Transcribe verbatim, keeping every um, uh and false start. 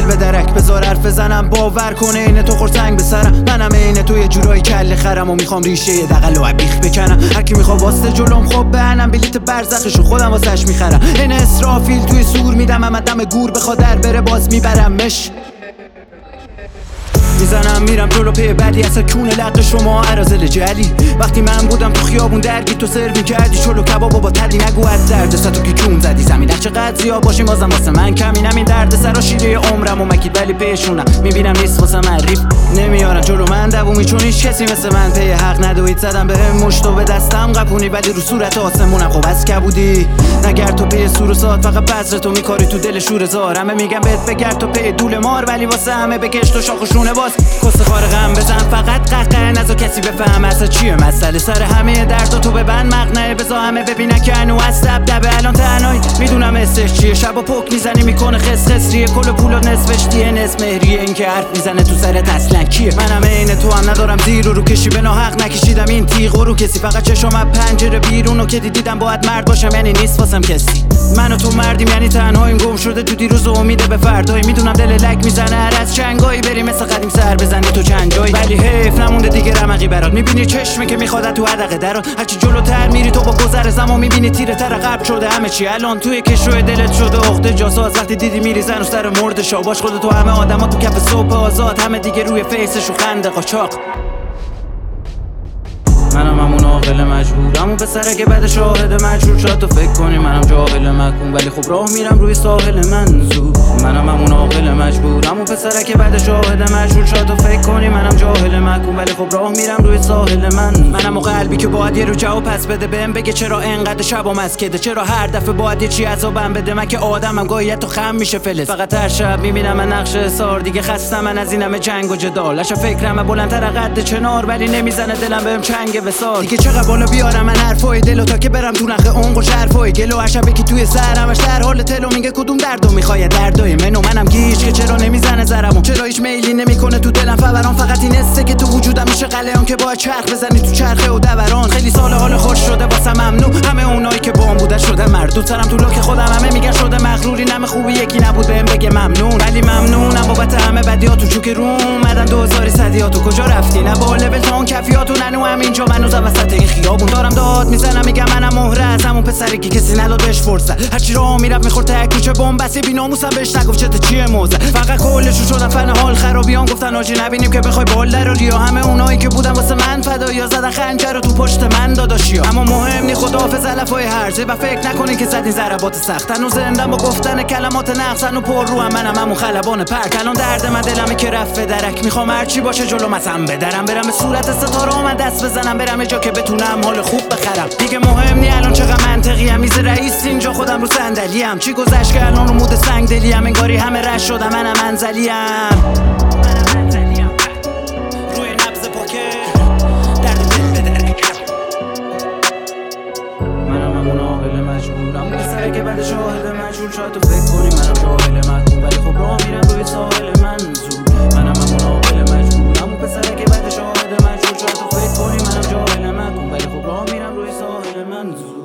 دل به درک بذار حرف بزنم، باور کنه اینه تو خورتنگ به سرم. منم اینه تو یه جورایی کله خرم و میخوام ریشه یه دقل و بیخ بکنم. هر کی میخواد واسه جلوم خب بهنم بلیت برزخشو خودم واسش میخرم. این اسرافیل توی سور میدم، اما دم گور بخواد در بره باز میبرمش. میزنم میرم جلو پی بعدی اصلا کونه لق شما عرازل جلی. وقتی من بودم تو خیابون درگی تو سرو میکردی چلو کبابو با تلی. نگو از درد ستو که کون زدی زمین چقدر زیاد باشیم بازم واسه من کمینم. این درد سرا شیره عمرم و مکید ولی پیشونم میبینم نیست واسه من ریف نمیارن جلو من دوومی، چون هیچ کسی مثل من پی حق ندوید. زدم به هم مشت و به دستم قپونی ولی رو صورت آسمونم خب از کبودی. نگر تو پی سور و سات فقط بذر تو میکاری تو دل شور زار. همه میگم بهت بگرد تو پی دول مار ولی واسه همه بکش تو شاخ و شونه باز. کس خار غم بزن فقط قهقه نزا کسی بفهم اصلا چیه مسئله. سر همه درد تو ببند مقنعه بزا همه ببینن که هنو از دبدبه الان تنهایی. میدونم استش چیه شب و پک میزنی میکنه خس خسریه. کل پولو نصفش دیه نصف مهریه. این که حرف میزنه تو سرت اصلا کیه. منم عین تو هم ندارم زیر و رو کشی به ناحق نکشیدم این تیغ رو کسی. فقط چشم از پنجره بیرونو که دیدم باید مرد باشم یعنی نیست واسم کسی. من و تو مردیم یعنی تنهاییم گم شده تو دیروز و امیده به فردایی. میدونم دل لک میزنه هر از چنگایی بریم مثل قدیم سر بزنی تو چند جایی. ولی حیف نمونده دیگه رمقی برات. میبینی چشمی که میخواد تو حدقه درات. هرچی جلوتر میری تو با گذر زمان میبینی تیره تر قلب شده همه چی الان توی کشوی دلت شده عقده جاساز. وقتی دیدی میری زن و سر مرد شاباش خودت تو همه آدما تو کف صبح آزاد. همه دیگه روی فیسش و خنده قاچاق. منم همون عاقل مجبورم و پسره که بعد شاهد مجبور شد تو فکر کنی منم جاهل مکون ولی خب راه میرم روی ساحل منظور. منم همون عاقل مجبورم و پسره که بعد شاهد مجبور شد تو فکر کنی منم جاهل مکون ولی خب راه میرم روی ساحل من. منم و قلبی که باید یه رو جواب پس بده بهم بگه چرا انقدر شبام از کده. چرا هر دفعه باید یه چی عذابم بده. من که آدمم گاهی تو خم میشه فلس. فقط هر شب میبینم من نقش سار دیگه خستم من از این همه جنگ و جدال. اش فکرم بلندتر قد چنار ولی نمیزنه دلم بهم چنگ وصال. دیگه چقدر بالا بیارم من حرفای دلو تا که برم تو نخ عمق و شرفای گلو. عشبه که توی سرمش در حال تلو میگه کدوم دردو میخواد دردای منو. منم گیج که چرا نمیزنه زرمو. چرا هیچ میلی نمیکنه تو دلم فوران. فقط این حسه که تو وجودم میشه قلهان که باید چرخ بزنی تو چرخه و دوران. خیلی سال حال خوش شده واسه ممنون. همه اونایی که بام بوده شده مردود. سرم تو لاک خودم همه میگن شده مغروری. نم خوبی یکی نبود بهم بگه ممنون ولی ممنونم بابت همه بدیاتو. چون که رو اومدن دو هزار صدیاتو کجا رفتی. نه با لول تا اون کفیاتو ننو همینجا منو وسط این خیابون دارم داد میزنم میگم منم مهره از همون پسری که کسی نداد بهش فرصت. هرچی راه میرفت میخورد تک کوچه بمبستی بی‌ناموسم بهش نگفت چته چیه موزه. فقط کلشون شدن فن حال خرابیان گفتن آجی نبینیم که بخوای بال دراری. یا همه اونایی که بودن واسه من فدایا زدن خنجر رو تو پشت من داداشیا. اما مهم نی خداحافظ علفای هرزه و فکر نکنین که زدین ضربات سخت. هنوز زندم با گفتن کلمات نقص و پر رو هم منم همون خلبان پرک. الان درد من دلمه که رفت درک. میخوام هرچی باشه جلو مثلا بدرم برم به صورت ستاره من دست بزنم برم جا که بتونم حال خوب بخرم. دیگه مهم نی الان چقدر منطقی ام. میز رئیس اینجا خودم رو صندلی ام. چی گذشت که الان رو مود سنگ دلی ام. انگاری همه رش شدم منم منزلی ام. روی نبض پاکه درد دل بدرک. منم همون عاقل مجبورم پسره که بعد شاهد مجبور شد تو فکر کنی منم جاهل مکون ولی خب راه میرم روی ساحل منظور. منم همون عاقل مجبورم و پسره که بعد شاهد مجبور شد تو فکر کنی منم جاهل مکون ولی خب راه میرم روی ساحل منظور.